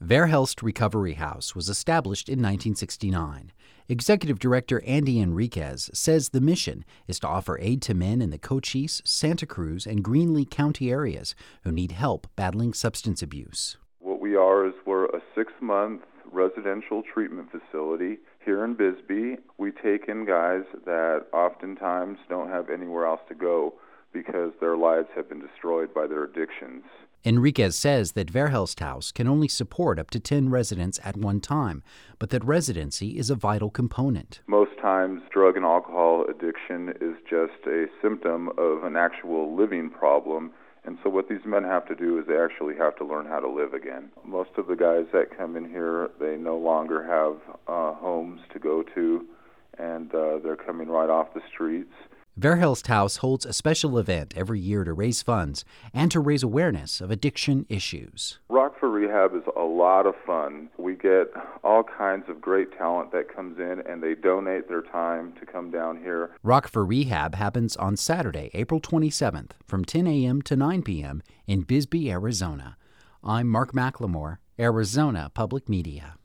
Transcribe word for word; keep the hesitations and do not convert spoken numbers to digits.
Verhelst Recovery House was established in nineteen sixty-nine. Executive Director Andy Enriquez says the mission is to offer aid to men in the Cochise, Santa Cruz, and Greenlee County areas who need help battling substance abuse. What we are is we're a six-month residential treatment facility here in Bisbee. We take in guys that oftentimes don't have anywhere else to go because their lives have been destroyed by their addictions. Enriquez says that Verhelst House can only support up to ten residents at one time, but that residency is a vital component. Most times, drug and alcohol addiction is just a symptom of an actual living problem, and so what these men have to do is they actually have to learn how to live again. Most of the guys that come in here, they no longer have uh, homes to go to, and uh, they're coming right off the streets. Verhelst House holds a special event every year to raise funds and to raise awareness of addiction issues. Rock for Rehab is a lot of fun. We get all kinds of great talent that comes in, and they donate their time to come down here. Rock for Rehab happens on Saturday, April twenty-seventh from ten a.m. to nine p.m. in Bisbee, Arizona. I'm Mark McLemore, Arizona Public Media.